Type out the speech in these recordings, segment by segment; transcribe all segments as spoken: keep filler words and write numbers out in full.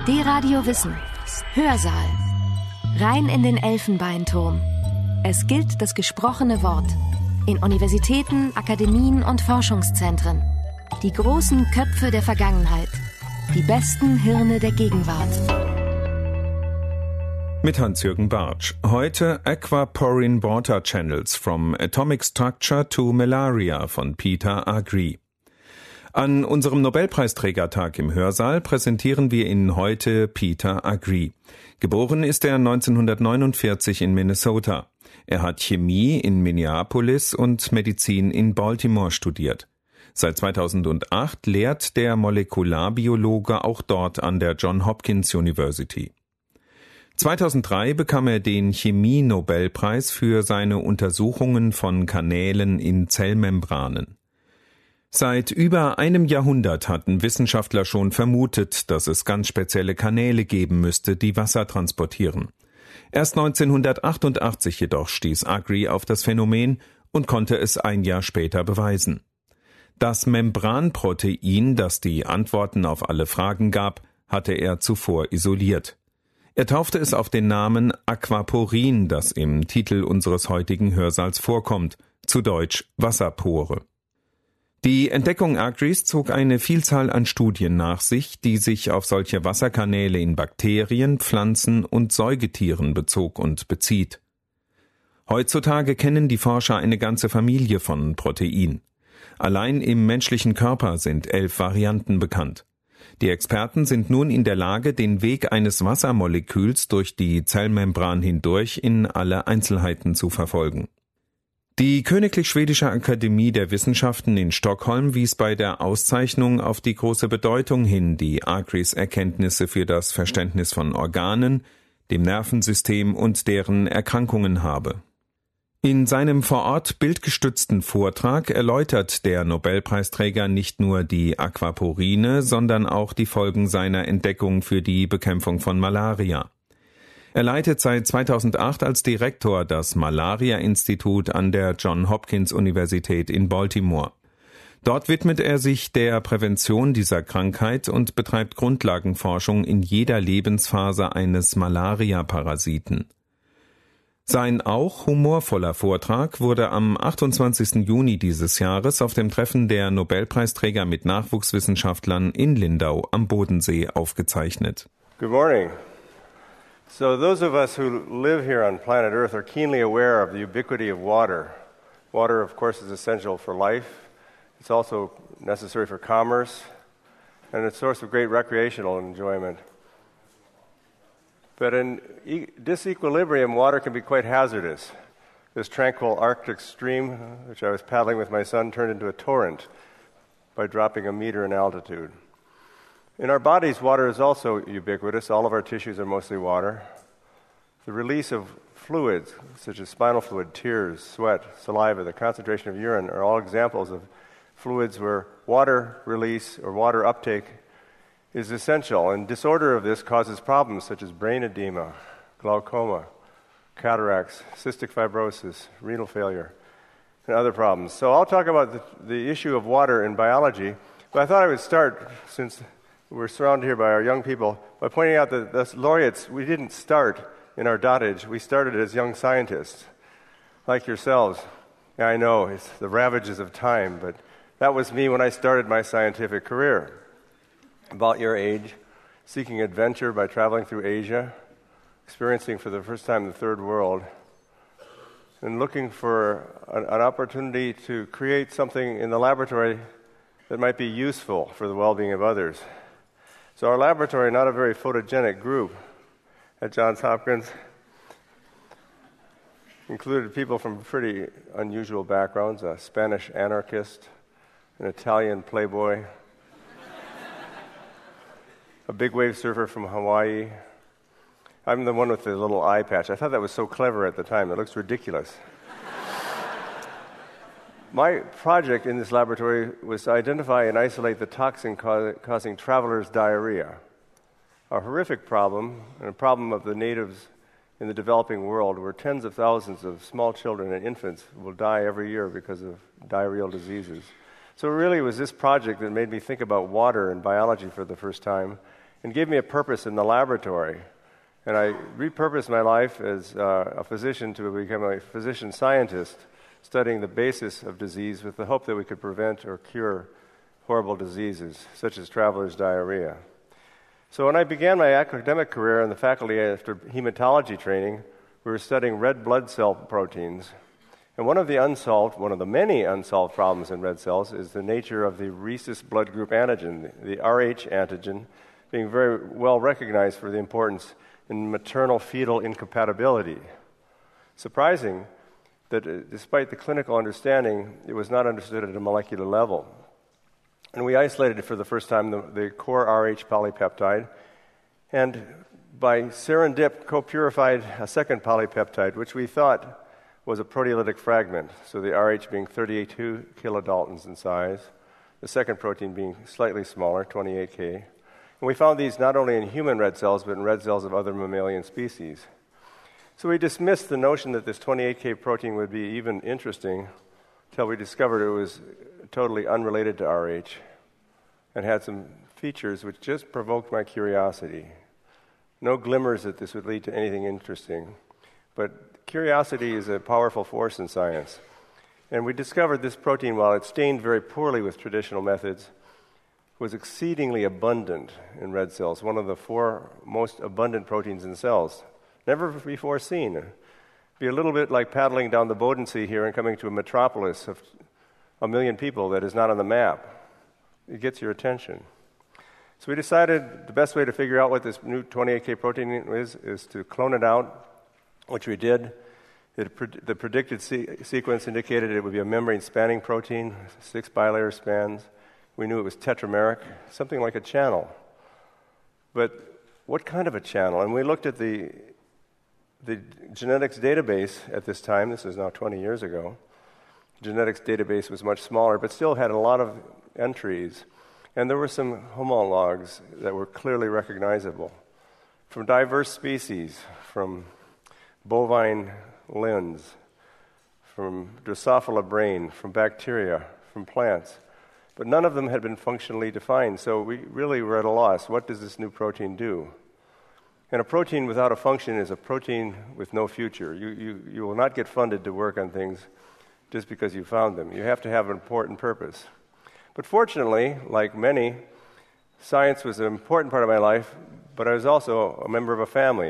D-Radio Wissen. Hörsaal. Rein in den Elfenbeinturm. Es gilt das gesprochene Wort. In Universitäten, Akademien und Forschungszentren. Die großen Köpfe der Vergangenheit. Die besten Hirne der Gegenwart. Mit Hans-Jürgen Bartsch. Heute Aquaporine Water Channels from Atomic Structure to Malaria von Peter Agre. An unserem Nobelpreisträgertag im Hörsaal präsentieren wir Ihnen heute Peter Agre. Geboren ist er neunzehnhundertneunundvierzig in Minnesota. Er hat Chemie in Minneapolis und Medizin in Baltimore studiert. Seit zweitausendacht lehrt der Molekularbiologe auch dort an der Johns Hopkins University. zweitausenddrei bekam er den Chemie-Nobelpreis für seine Untersuchungen von Kanälen in Zellmembranen. Seit über einem Jahrhundert hatten Wissenschaftler schon vermutet, dass es ganz spezielle Kanäle geben müsste, die Wasser transportieren. Erst neunzehnhundertachtundachtzig jedoch stieß Agre auf das Phänomen und konnte es ein Jahr später beweisen. Das Membranprotein, das die Antworten auf alle Fragen gab, hatte er zuvor isoliert. Er taufte es auf den Namen Aquaporin, das im Titel unseres heutigen Hörsaals vorkommt, zu Deutsch Wasserpore. Die Entdeckung Agres zog eine Vielzahl an Studien nach sich, die sich auf solche Wasserkanäle in Bakterien, Pflanzen und Säugetieren bezog und bezieht. Heutzutage kennen die Forscher eine ganze Familie von Proteinen. Allein im menschlichen Körper sind elf Varianten bekannt. Die Experten sind nun in der Lage, den Weg eines Wassermoleküls durch die Zellmembran hindurch in alle Einzelheiten zu verfolgen. Die Königlich Schwedische Akademie der Wissenschaften in Stockholm wies bei der Auszeichnung auf die große Bedeutung hin, die Agres Erkenntnisse für das Verständnis von Organen, dem Nervensystem und deren Erkrankungen habe. In seinem vor Ort bildgestützten Vortrag erläutert der Nobelpreisträger nicht nur die Aquaporine, sondern auch die Folgen seiner Entdeckung für die Bekämpfung von Malaria. Er leitet seit zweitausendacht als Direktor das Malaria-Institut an der Johns Hopkins Universität in Baltimore. Dort widmet er sich der Prävention dieser Krankheit und betreibt Grundlagenforschung in jeder Lebensphase eines Malaria-Parasiten. Sein auch humorvoller Vortrag wurde am achtundzwanzigsten Juni dieses Jahres auf dem Treffen der Nobelpreisträger mit Nachwuchswissenschaftlern in Lindau am Bodensee aufgezeichnet. Good morning. So those of us who live here on planet Earth are keenly aware of the ubiquity of water. Water, of course, is essential for life. It's also necessary for commerce, and it's a source of great recreational enjoyment. But in e- disequilibrium, water can be quite hazardous. This tranquil Arctic stream, which I was paddling with my son, turned into a torrent by dropping a meter in altitude. In our bodies, water is also ubiquitous. All of our tissues are mostly water. The release of fluids, such as spinal fluid, tears, sweat, saliva, the concentration of urine, are all examples of fluids where water release or water uptake is essential, and disorder of this causes problems such as brain edema, glaucoma, cataracts, cystic fibrosis, renal failure, and other problems. So I'll talk about the, the issue of water in biology, but I thought I would start, since we're surrounded here by our young people, by pointing out that the laureates, we didn't start in our dotage. We started as young scientists, like yourselves. Yeah, I know, it's the ravages of time, but that was me when I started my scientific career. About your age, seeking adventure by traveling through Asia, experiencing for the first time the third world, and looking for an, an opportunity to create something in the laboratory that might be useful for the well-being of others. So our laboratory, not a very photogenic group at Johns Hopkins, included people from pretty unusual backgrounds, a Spanish anarchist, an Italian playboy, a big wave surfer from Hawaii. I'm the one with the little eye patch. I thought that was so clever at the time. It looks ridiculous. My project in this laboratory was to identify and isolate the toxin ca- causing travelers' diarrhea, a horrific problem, and a problem of the natives in the developing world, where tens of thousands of small children and infants will die every year because of diarrheal diseases. So really it was this project that made me think about water and biology for the first time, and gave me a purpose in the laboratory. And I repurposed my life as uh, a physician to become a physician scientist, studying the basis of disease with the hope that we could prevent or cure horrible diseases, such as traveler's diarrhea. So when I began my academic career in the faculty after hematology training, we were studying red blood cell proteins. And one of the unsolved, one of the many unsolved problems in red cells is the nature of the rhesus blood group antigen, the R H antigen, being very well recognized for the importance in maternal fetal incompatibility. Surprising that uh, despite the clinical understanding, it was not understood at a molecular level. And we isolated for the first time the, the core R H polypeptide, and by serendip co-purified a second polypeptide, which we thought was a proteolytic fragment, so the R H being thirty-two kilodaltons in size, the second protein being slightly smaller, twenty-eight K. And we found these not only in human red cells, but in red cells of other mammalian species. So we dismissed the notion that this twenty-eight K protein would be even interesting until we discovered it was totally unrelated to R H and had some features which just provoked my curiosity. No glimmers that this would lead to anything interesting, but curiosity is a powerful force in science. And we discovered this protein, while it stained very poorly with traditional methods, was exceedingly abundant in red cells, one of the four most abundant proteins in cells, never before seen. It'd be a little bit like paddling down the Bodensee here and coming to a metropolis of a million people that is not on the map. It gets your attention. So we decided the best way to figure out what this new twenty-eight K protein is is to clone it out, which we did. It, the predicted se- sequence indicated it would be a membrane-spanning protein, six bilayer spans. We knew it was tetrameric, something like a channel. But what kind of a channel? And we looked at the the genetics database at this time. This is now twenty years ago. The genetics database was much smaller, but still had a lot of entries. And there were some homologs that were clearly recognizable from diverse species, from bovine lens, from Drosophila brain, from bacteria, from plants. But none of them had been functionally defined, so we really were at a loss. What does this new protein do? And a protein without a function is a protein with no future. You, you, you will not get funded to work on things just because you found them. You have to have an important purpose. But fortunately, like many, science was an important part of my life, but I was also a member of a family.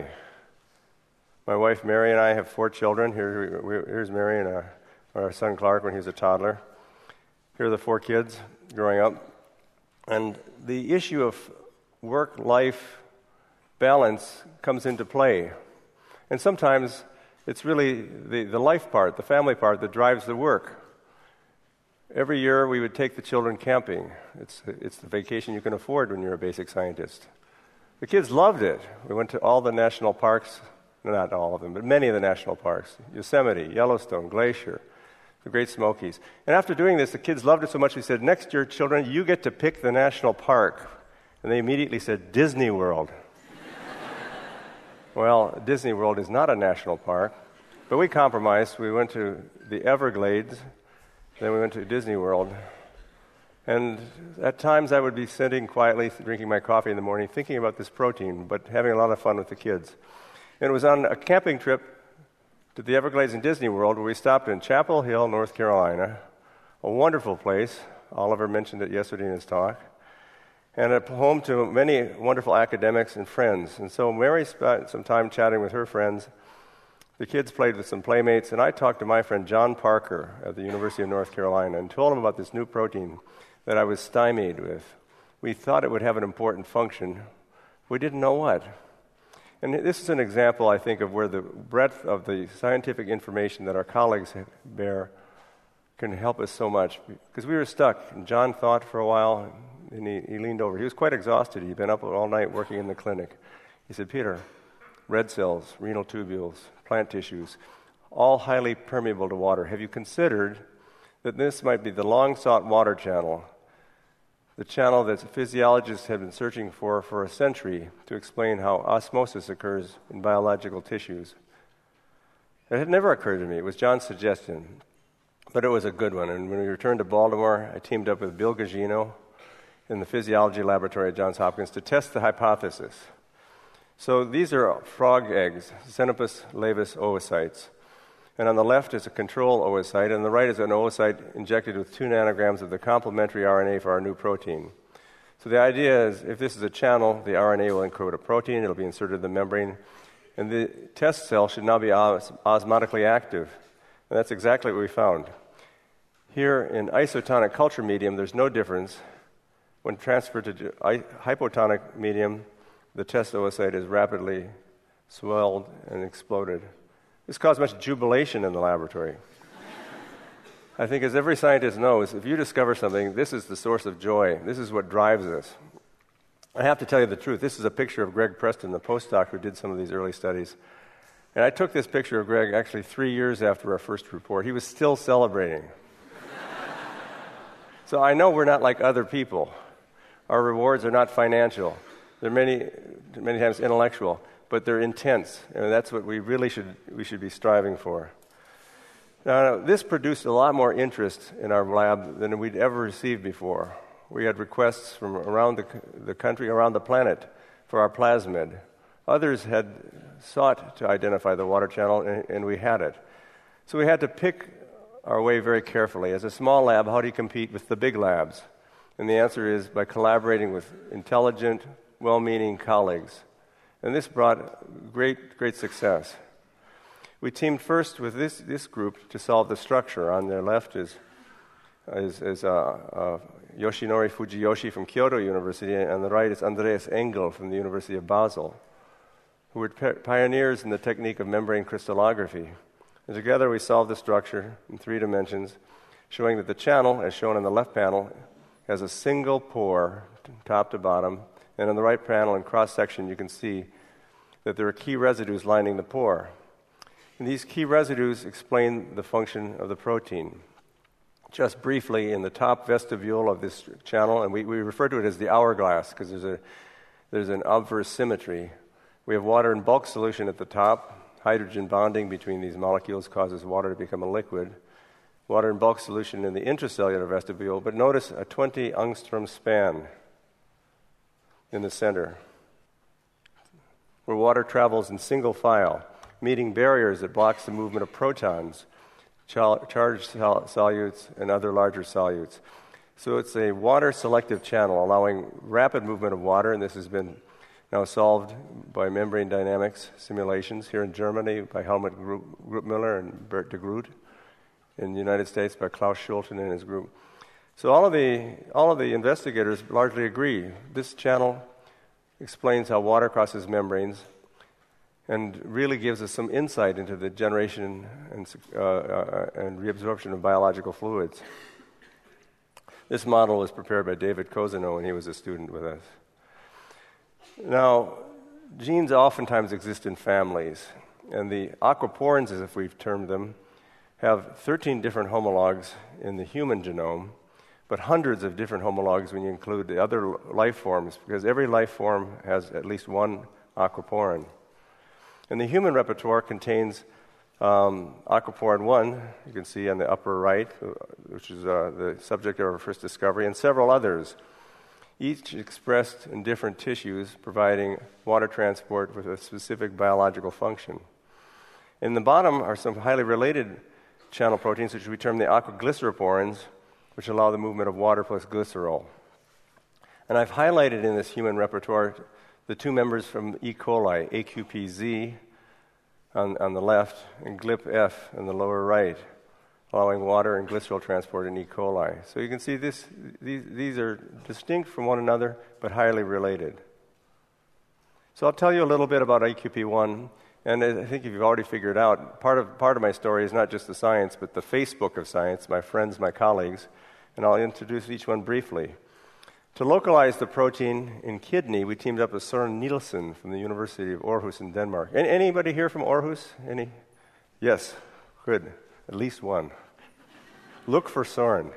My wife Mary and I have four children. Here, here's Mary and our, our son Clark when he was a toddler. Here are the four kids growing up. And the issue of work-life balance comes into play. And sometimes it's really the, the life part, the family part, that drives the work. Every year we would take the children camping. It's, it's the vacation you can afford when you're a basic scientist. The kids loved it. We went to all the national parks, not all of them, but many of the national parks. Yosemite, Yellowstone, Glacier, the Great Smokies. And after doing this, the kids loved it so much we said, next year, children, you get to pick the national park. And they immediately said, Disney World. Well, Disney World is not a national park, but we compromised. We went to the Everglades, then we went to Disney World. And at times I would be sitting quietly, drinking my coffee in the morning, thinking about this protein, but having a lot of fun with the kids. And it was on a camping trip to the Everglades and Disney World where we stopped in Chapel Hill, North Carolina, a wonderful place. Oliver mentioned it yesterday in his talk. And a home to many wonderful academics and friends. And so Mary spent some time chatting with her friends. The kids played with some playmates, and I talked to my friend John Parker at the University of North Carolina and told him about this new protein that I was stymied with. We thought it would have an important function. We didn't know what. And this is an example, I think, of where the breadth of the scientific information that our colleagues bear can help us so much. Because we were stuck, and John thought for a while, and he, he leaned over. He was quite exhausted. He'd been up all night working in the clinic. He said, Peter, red cells, renal tubules, plant tissues, all highly permeable to water. Have you considered that this might be the long-sought water channel, the channel that physiologists have been searching for for a century to explain how osmosis occurs in biological tissues? It had never occurred to me. It was John's suggestion, but it was a good one. And when we returned to Baltimore, I teamed up with Bill Gugino in the physiology laboratory at Johns Hopkins to test the hypothesis. So these are frog eggs, Xenopus laevis oocytes. And on the left is a control oocyte, and on the right is an oocyte injected with two nanograms of the complementary R N A for our new protein. So the idea is, if this is a channel, the R N A will encode a protein, it'll be inserted in the membrane, and the test cell should now be os- osmotically active. And that's exactly what we found. Here in isotonic culture medium, there's no difference. When transferred to hypotonic medium, the test oocyte is rapidly swelled and exploded. This caused much jubilation in the laboratory. I think, as every scientist knows, if you discover something, this is the source of joy. This is what drives us. I have to tell you the truth. This is a picture of Greg Preston, the postdoc who did some of these early studies. And I took this picture of Greg actually three years after our first report. He was still celebrating. So I know we're not like other people. Our rewards are not financial. They're many, many times intellectual, but they're intense, and that's what we really should we should be striving for. Now, this produced a lot more interest in our lab than we'd ever received before. We had requests from around the, the country, around the planet, for our plasmid. Others had sought to identify the water channel, and, and we had it. So we had to pick our way very carefully. As a small lab, how do you compete with the big labs? And the answer is by collaborating with intelligent, well-meaning colleagues. And this brought great, great success. We teamed first with this, this group to solve the structure. On their left is, is, is uh, uh, Yoshinori Fujiyoshi from Kyoto University, and on the right is Andreas Engel from the University of Basel, who were p- pioneers in the technique of membrane crystallography. And together we solved the structure in three dimensions, showing that the channel, as shown on the left panel, has a single pore, top to bottom, and on the right panel in cross-section you can see that there are key residues lining the pore. And these key residues explain the function of the protein. Just briefly, in the top vestibule of this channel, and we, we refer to it as the hourglass because there's a there's an obverse symmetry. We have water in bulk solution at the top. Hydrogen bonding between these molecules causes water to become a liquid. Water in bulk solution in the intracellular vestibule, but notice a twenty angstrom span in the center, where water travels in single file, meeting barriers that blocks the movement of protons, char- charged sol- solutes, and other larger solutes. So it's a water-selective channel, allowing rapid movement of water, and this has been now solved by membrane dynamics simulations here in Germany by Helmut Gruppmüller and Bert de Groot, in the United States by Klaus Schulten and his group. So all of the all of the investigators largely agree. This channel explains how water crosses membranes and really gives us some insight into the generation and, uh, uh, and reabsorption of biological fluids. This model was prepared by David Cousino when he was a student with us. Now, genes oftentimes exist in families, and the aquaporins, as if we've termed them, have thirteen different homologs in the human genome, but hundreds of different homologs when you include the other life forms, because every life form has at least one aquaporin. And the human repertoire contains um, aquaporin one, you can see on the upper right, which is uh, the subject of our first discovery, and several others, each expressed in different tissues, providing water transport with a specific biological function. In the bottom are some highly related channel proteins, which we term the aquaglyceroporins, which allow the movement of water plus glycerol. And I've highlighted in this human repertoire the two members from E. coli, A Q P Z on, on the left and G L I P F on the lower right, allowing water and glycerol transport in E. coli. So you can see this; these, these are distinct from one another, but highly related. So I'll tell you a little bit about A Q P one. And I think if you've already figured out, part of part of my story is not just the science, but the Facebook of science, my friends, my colleagues, and I'll introduce each one briefly. To localize the protein in kidney, we teamed up with Søren Nielsen from the University of Aarhus in Denmark. Any, anybody here from Aarhus? Any? Yes, good. At least one. Look for Søren.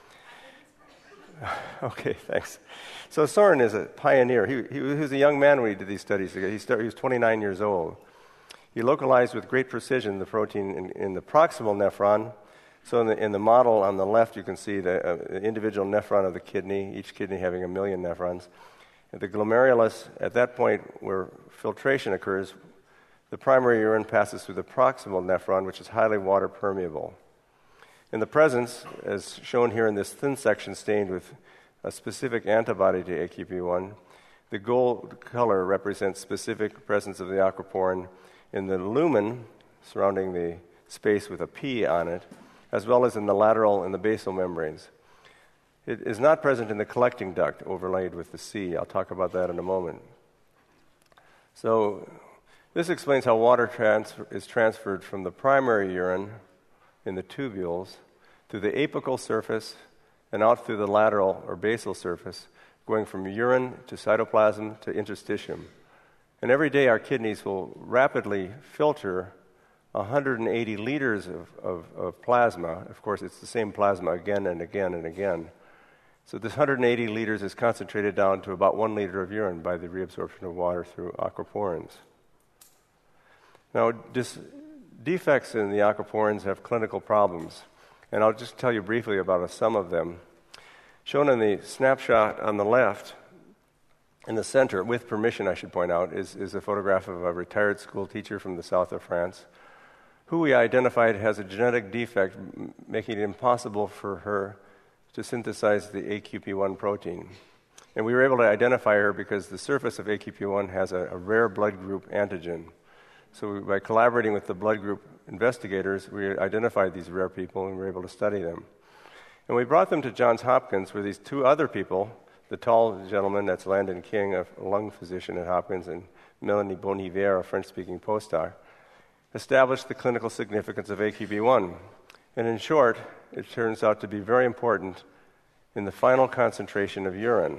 Okay, thanks. So Søren is a pioneer. He, he was a young man when he did these studies. He, started, he was twenty-nine years old. He localized with great precision the protein in, in the proximal nephron, So in the, in the model on the left, you can see the uh, individual nephron of the kidney, each kidney having a million nephrons. At the glomerulus, at that point where filtration occurs, the primary urine passes through the proximal nephron, which is highly water permeable. In the presence, as shown here in this thin section stained with a specific antibody to A Q P one, the gold color represents specific presence of the aquaporin in the lumen surrounding the space with a P on it, as well as in the lateral and the basal membranes. It is not present in the collecting duct overlaid with the C. I'll talk about that in a moment. So this explains how water transfer is transferred from the primary urine in the tubules through the apical surface and out through the lateral or basal surface, going from urine to cytoplasm to interstitium. And every day our kidneys will rapidly filter one hundred eighty liters of, of, of plasma. Of course, it's the same plasma again and again and again. So this one hundred eighty liters is concentrated down to about one liter of urine by the reabsorption of water through aquaporins. Now, dis- defects in the aquaporins have clinical problems, and I'll just tell you briefly about some of them. Shown in the snapshot on the left, in the center, with permission I should point out, is, is a photograph of a retired school teacher from the south of France, who we identified has a genetic defect m- making it impossible for her to synthesize the A Q P one protein. And we were able to identify her because the surface of A Q P one has a, a rare blood group antigen. So we, by collaborating with the blood group investigators, we identified these rare people and we were able to study them. And we brought them to Johns Hopkins, where these two other people, the tall gentleman, that's Landon King, a lung physician at Hopkins, and Melanie Bonivier, a French-speaking postdoc, established the clinical significance of A Q P one. And in short, it turns out to be very important in the final concentration of urine.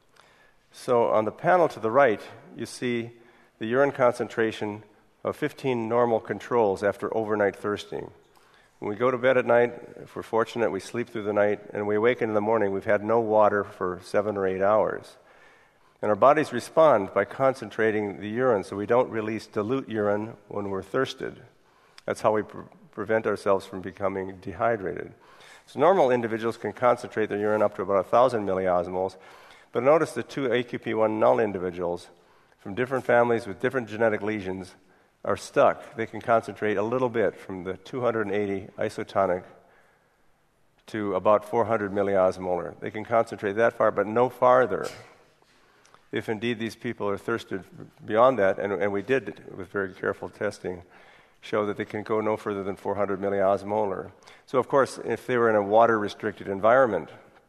So on the panel to the right, you see the urine concentration of fifteen normal controls after overnight thirsting. When we go to bed at night, if we're fortunate, we sleep through the night, and we awaken in the morning, we've had no water for seven or eight hours. And our bodies respond by concentrating the urine, so we don't release dilute urine when we're thirsted. That's how we pre- prevent ourselves from becoming dehydrated. So normal individuals can concentrate their urine up to about one thousand milliosmoles, but notice the two A Q P one null individuals from different families with different genetic lesions are stuck. They can concentrate a little bit from the two hundred eighty isotonic to about four hundred milliosmolar. They can concentrate that far, but no farther. If indeed these people are thirsted beyond that, and, and we did, with very careful testing, show that they can go no further than four hundred milliosmolar. So, of course, if they were in a water-restricted environment,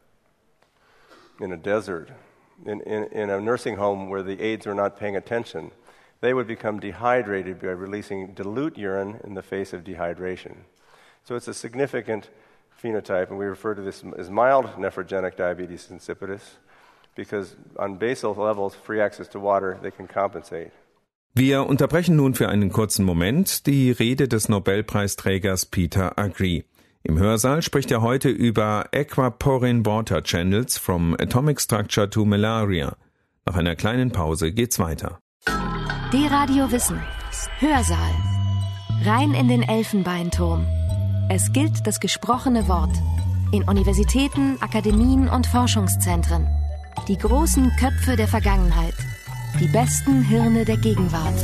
in a desert, in, in, in a nursing home where the aides are not paying attention, they would become dehydrated by releasing dilute urine in the face of dehydration. So it's a significant phenotype, and we refer to this as mild nephrogenic diabetes insipidus, because on basal levels, free access to water, they can compensate. Wir unterbrechen nun für einen kurzen Moment die Rede des Nobelpreisträgers Peter Agre. Im Hörsaal spricht er heute über Aquaporin Water Channels from Atomic Structure to Malaria. Nach einer kleinen Pause geht's weiter. D-Radio Wissen. Hörsaal. Rein in den Elfenbeinturm. Es gilt das gesprochene Wort. In Universitäten, Akademien und Forschungszentren. Die großen Köpfe der Vergangenheit. Die besten Hirne der Gegenwart.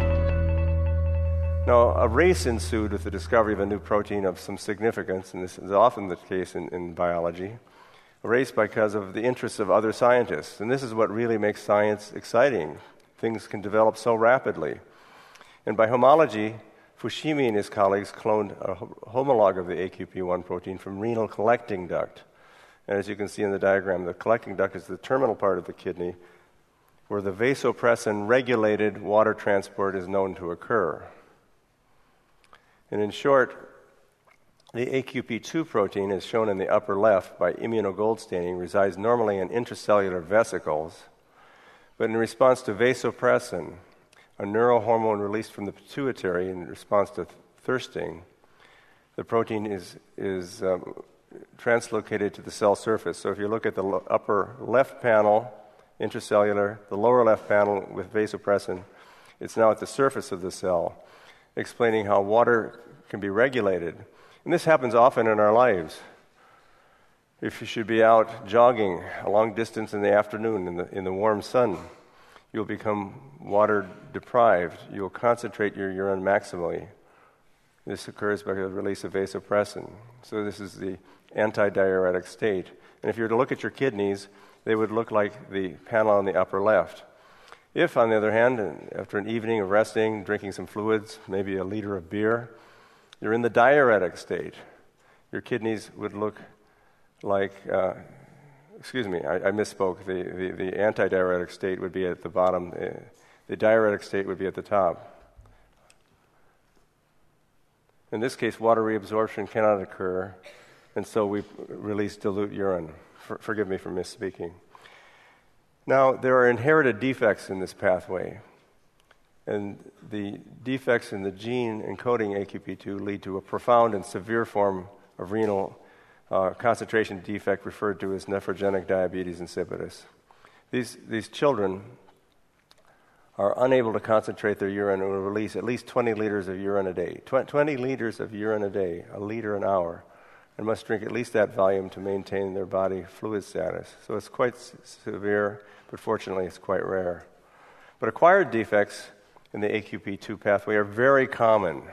Now, a race ensued with the discovery of a new protein of some significance, and this is often the case in, in biology. A race because of the interests of other scientists. And this is what really makes science exciting. Things can develop so rapidly. And by homology, Fushimi and his colleagues cloned a homologue of the A Q P one protein from renal collecting duct. And as you can see in the diagram, the collecting duct is the terminal part of the kidney where the vasopressin-regulated water transport is known to occur. And in short, the A Q P two protein, as shown in the upper left by immunogold staining, resides normally in intracellular vesicles, but in response to vasopressin, a neurohormone released from the pituitary in response to th- thirsting, the protein is, is um, translocated to the cell surface. So if you look at the lo- upper left panel, intracellular, the lower left panel with vasopressin, it's now at the surface of the cell, explaining how water can be regulated. And this happens often in our lives. If you should be out jogging a long distance in the afternoon in the, in the warm sun, you'll become water deprived. You'll concentrate your urine maximally. This occurs by the release of vasopressin. So this is the antidiuretic state. And if you were to look at your kidneys, they would look like the panel on the upper left. If, on the other hand, after an evening of resting, drinking some fluids, maybe a liter of beer, you're in the diuretic state, your kidneys would look like, uh, excuse me, I, I misspoke. The, the, the antidiuretic state would be at the bottom. The, the diuretic state would be at the top. In this case, water reabsorption cannot occur, and so we release dilute urine. For, forgive me for misspeaking. Now, there are inherited defects in this pathway, and the defects in the gene encoding A Q P two lead to a profound and severe form of renal uh, concentration defect referred to as nephrogenic diabetes insipidus. These, these children are unable to concentrate their urine and will release at least twenty liters of urine a day. Tw- twenty liters of urine a day, a liter an hour, and must drink at least that volume to maintain their body fluid status. So it's quite s- severe, but fortunately it's quite rare. But acquired defects in the A Q P two pathway are very common.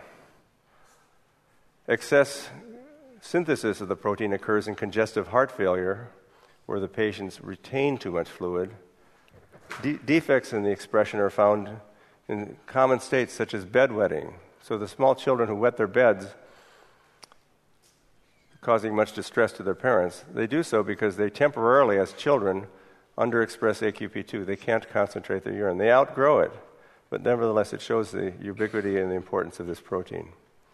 Excess synthesis of the protein occurs in congestive heart failure, where the patients retain too much fluid. De- defects in the expression are found in common states such as bedwetting. So the small children who wet their beds, causing much distress to their parents, they do so because they temporarily, as children, underexpress A Q P two. They can't concentrate their urine. They outgrow it, but nevertheless it shows the ubiquity and the importance of this protein.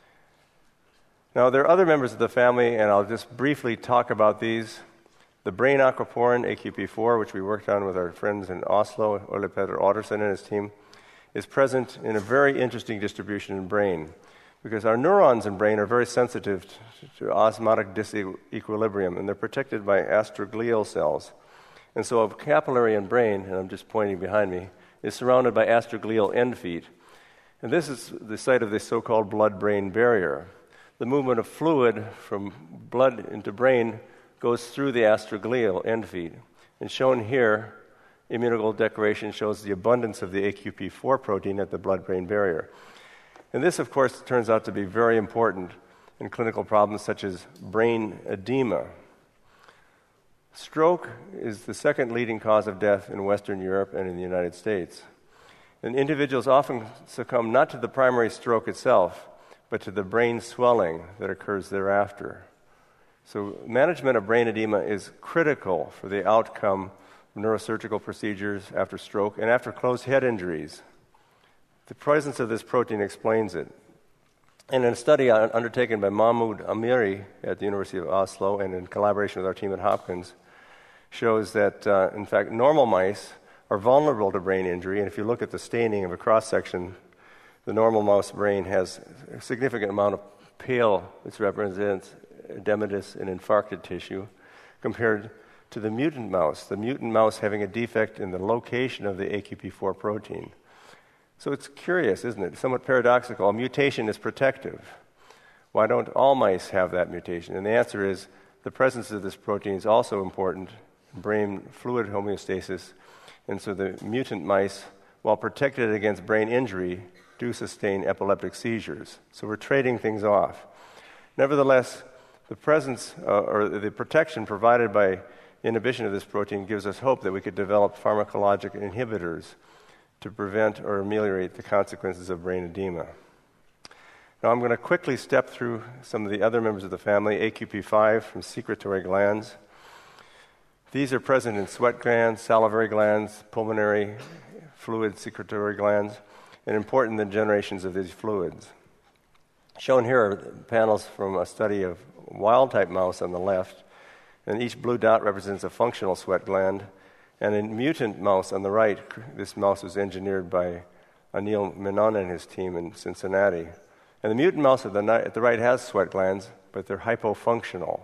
Now, there are other members of the family, and I'll just briefly talk about these. The brain aquaporin, A Q P four, which we worked on with our friends in Oslo, Ole Petter Ottersen and his team, is present in a very interesting distribution in brain, because our neurons in brain are very sensitive to, to osmotic disequilibrium, and they're protected by astroglial cells. And so a capillary in brain, and I'm just pointing behind me, is surrounded by astroglial end feet. And this is the site of the so-called blood-brain barrier. The movement of fluid from blood into brain goes through the astroglial end feet. And shown here, immunoglobulin decoration shows the abundance of the A Q P four protein at the blood-brain barrier. And this, of course, turns out to be very important in clinical problems such as brain edema. Stroke is the second leading cause of death in Western Europe and in the United States. And individuals often succumb not to the primary stroke itself, but to the brain swelling that occurs thereafter. So management of brain edema is critical for the outcome of neurosurgical procedures after stroke and after closed head injuries. The presence of this protein explains it. And in a study undertaken by Mahmoud Amiri at the University of Oslo and in collaboration with our team at Hopkins, shows that, uh, in fact, normal mice are vulnerable to brain injury. And if you look at the staining of a cross-section, the normal mouse brain has a significant amount of pale, which represents edematous and infarcted tissue, compared to the mutant mouse, the mutant mouse having a defect in the location of the A Q P four protein. So it's curious, isn't it? Somewhat paradoxical. A mutation is protective. Why don't all mice have that mutation? And the answer is the presence of this protein is also important in brain fluid homeostasis. And so the mutant mice, while protected against brain injury, do sustain epileptic seizures. So we're trading things off. Nevertheless, the presence uh, or the protection provided by inhibition of this protein gives us hope that we could develop pharmacologic inhibitors to prevent or ameliorate the consequences of brain edema. Now I'm going to quickly step through some of the other members of the family. A Q P five from secretory glands. These are present in sweat glands, salivary glands, pulmonary fluid secretory glands, and important in the generations of these fluids. Shown here are panels from a study of wild-type mouse on the left, and each blue dot represents a functional sweat gland. And in mutant mouse on the right, this mouse was engineered by Anil Menon and his team in Cincinnati. And the mutant mouse at the, at the right has sweat glands, but they're hypofunctional.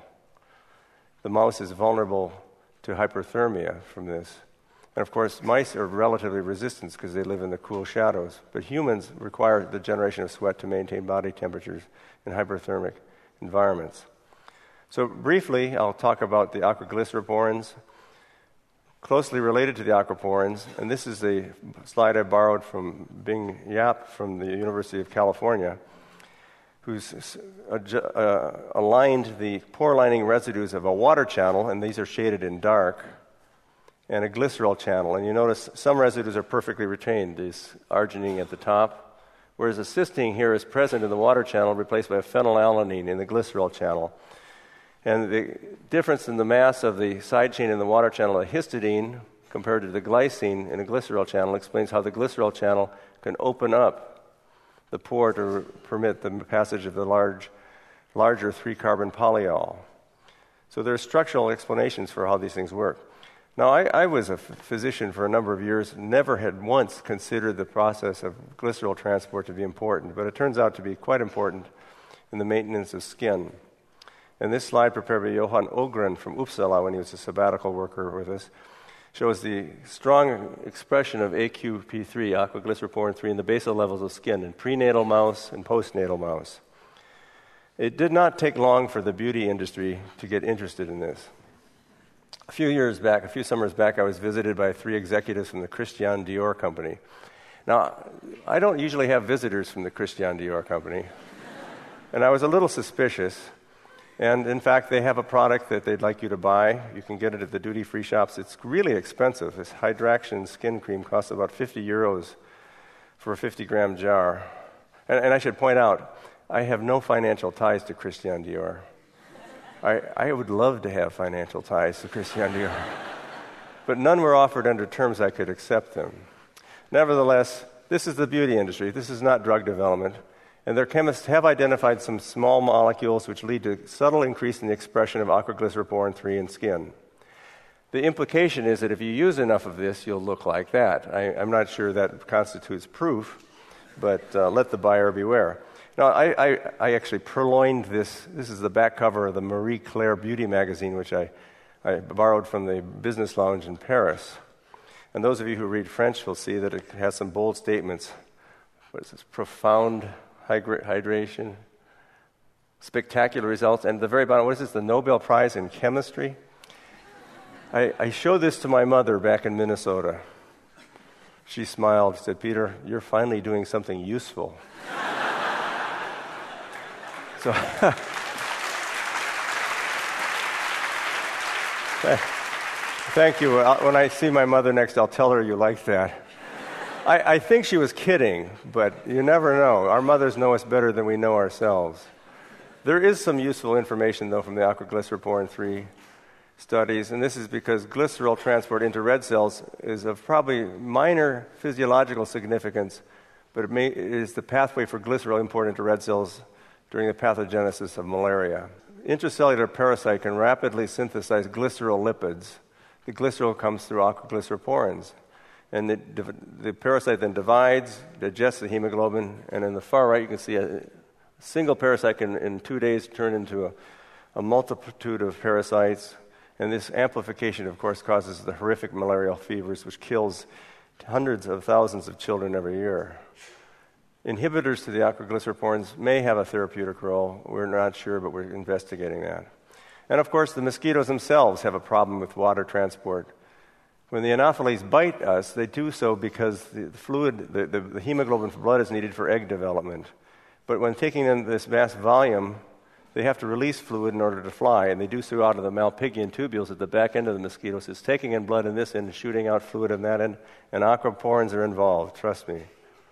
The mouse is vulnerable to hyperthermia from this. And of course, mice are relatively resistant because they live in the cool shadows. But humans require the generation of sweat to maintain body temperatures in hyperthermic environments. So briefly, I'll talk about the aquaglyceroporins, closely related to the aquaporins, and this is a slide I borrowed from Bing Yap from the University of California, who's uh, aligned the pore lining residues of a water channel, and these are shaded in dark, and a glycerol channel. And you notice some residues are perfectly retained, this arginine at the top, whereas a cysteine here is present in the water channel, replaced by a phenylalanine in the glycerol channel. And the difference in the mass of the side chain in the water channel, the histidine, compared to the glycine in the glycerol channel, explains how the glycerol channel can open up the pore to permit the passage of the large, larger three-carbon polyol. So there are structural explanations for how these things work. Now, I, I was a f- physician for a number of years, never had once considered the process of glycerol transport to be important, but it turns out to be quite important in the maintenance of skin. And this slide, prepared by Johan Ogren from Uppsala when he was a sabbatical worker with us, shows the strong expression of A Q P three, aquaglyceroporin three, in the basal levels of skin in prenatal mouse and postnatal mouse. It did not take long for the beauty industry to get interested in this. A few years back, a few summers back, I was visited by three executives from the Christian Dior company. Now, I don't usually have visitors from the Christian Dior company, and I was a little suspicious. And in fact, they have a product that they'd like you to buy. You can get it at the duty-free shops. It's really expensive. This Hydraction skin cream costs about fifty euros for a fifty-gram jar. And, and I should point out, I have no financial ties to Christian Dior. I, I would love to have financial ties to Christian Dior. But none were offered under terms I could accept them. Nevertheless, this is the beauty industry. This is not drug development. And their chemists have identified some small molecules which lead to subtle increase in the expression of aquaglyceroporin three in skin. The implication is that if you use enough of this, you'll look like that. I, I'm not sure that constitutes proof, but uh, let the buyer beware. Now, I, I, I actually purloined this. This is the back cover of the Marie Claire Beauty magazine, which I, I borrowed from the Business Lounge in Paris. And those of you who read French will see that it has some bold statements. What is this? Profound hydration, spectacular results, and at the very bottom, what is this, the Nobel Prize in Chemistry? I, I showed this to my mother back in Minnesota. She smiled, said, "Peter, you're finally doing something useful." So, thank you. When I see my mother next, I'll tell her you like that. I, I think she was kidding, but you never know. Our mothers know us better than we know ourselves. There is some useful information, though, from the aquaglyceroporin three studies, and this is because glycerol transport into red cells is of probably minor physiological significance, but it, may, it is the pathway for glycerol import into red cells during the pathogenesis of malaria. Intracellular parasite can rapidly synthesize glycerol lipids. The glycerol comes through aquaglyceroporins. And the, the parasite then divides, digests the hemoglobin, and in the far right you can see a single parasite can, in two days, turn into a, a multitude of parasites. And this amplification, of course, causes the horrific malarial fevers, which kills hundreds of thousands of children every year. Inhibitors to the aquaglyceroporins may have a therapeutic role. We're not sure, but we're investigating that. And of course, the mosquitoes themselves have a problem with water transport. When the Anopheles bite us, they do so because the fluid, the, the, the hemoglobin for blood is needed for egg development. But when taking in this vast volume, they have to release fluid in order to fly, and they do so out of the Malpighian tubules at the back end of the mosquitoes. It's taking in blood in this end, shooting out fluid in that end, and aquaporins are involved, trust me.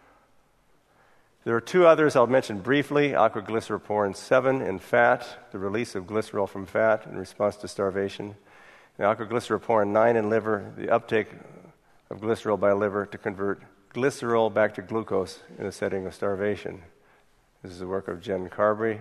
There are two others I'll mention briefly, aquaglyceroporin seven in fat, the release of glycerol from fat in response to starvation. The aquaglyceroporin nine in liver, the uptake of glycerol by liver to convert glycerol back to glucose in a setting of starvation. This is the work of Jen Carberry.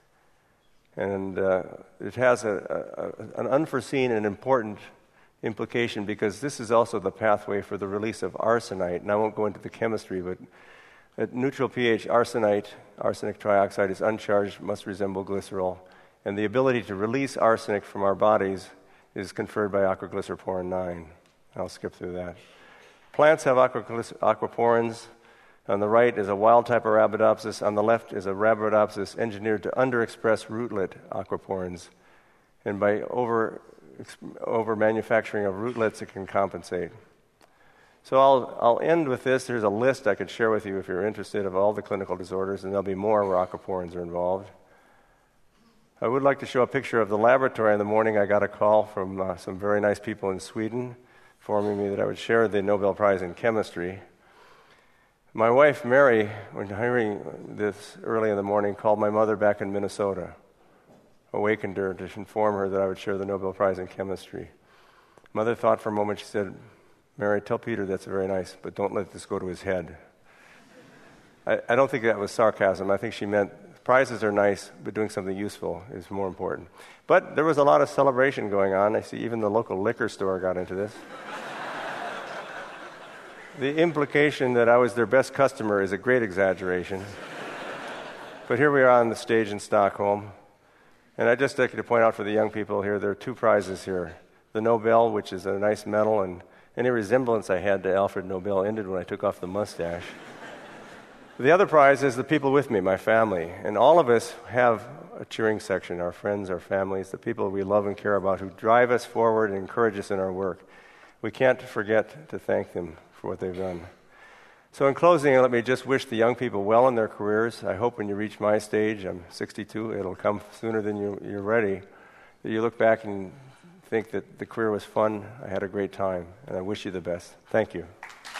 And uh, it has a, a, an unforeseen and important implication because this is also the pathway for the release of arsenite. And I won't go into the chemistry, but at neutral pH, arsenite, arsenic trioxide is uncharged, must resemble glycerol. And the ability to release arsenic from our bodies is conferred by aquaglyceroporin nine. I'll skip through that. Plants have aquaglyc- aquaporins On the right is a wild type of Arabidopsis. On the left is a Arabidopsis engineered to underexpress rootlet aquaporins. And by over, over manufacturing of rootlets, it can compensate. So I'll, I'll end with this. There's a list I could share with you if you're interested of all the clinical disorders, and there'll be more where aquaporins are involved. I would like to show a picture of the laboratory. In the morning, I got a call from uh, some very nice people in Sweden informing me that I would share the Nobel Prize in Chemistry. My wife, Mary, when hearing this early in the morning, called my mother back in Minnesota, awakened her to inform her that I would share the Nobel Prize in Chemistry. Mother thought for a moment. She said, Mary, tell Peter that's very nice, but don't let this go to his head. I, I don't think that was sarcasm. I think she meant prizes are nice, but doing something useful is more important. But there was a lot of celebration going on. I see even the local liquor store got into this. The implication that I was their best customer is a great exaggeration. But here we are on the stage in Stockholm. And I'd just like to point out for the young people here, there are two prizes here. The Nobel, which is a nice medal, and any resemblance I had to Alfred Nobel ended when I took off the mustache. The other prize is the people with me, my family. And all of us have a cheering section, our friends, our families, the people we love and care about who drive us forward and encourage us in our work. We can't forget to thank them for what they've done. So in closing, let me just wish the young people well in their careers. I hope when you reach my stage, I'm sixty-two, it'll come sooner than you, you're ready, that you look back and think that the career was fun, I had a great time, and I wish you the best. Thank you.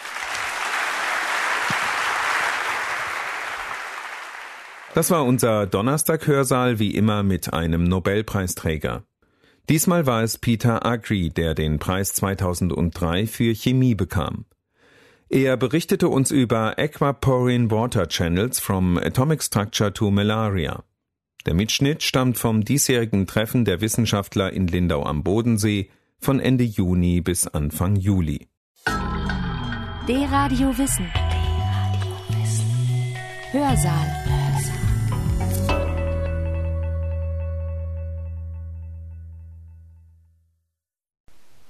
Das war unser Donnerstag-Hörsaal, wie immer mit einem Nobelpreisträger. Diesmal war es Peter Agre, der den Preis zweitausenddrei für Chemie bekam. Er berichtete uns über Aquaporine Water Channels from Atomic Structure to Malaria. Der Mitschnitt stammt vom diesjährigen Treffen der Wissenschaftler in Lindau am Bodensee von Ende Juni bis Anfang Juli. D-Radio Wissen. Hörsaal.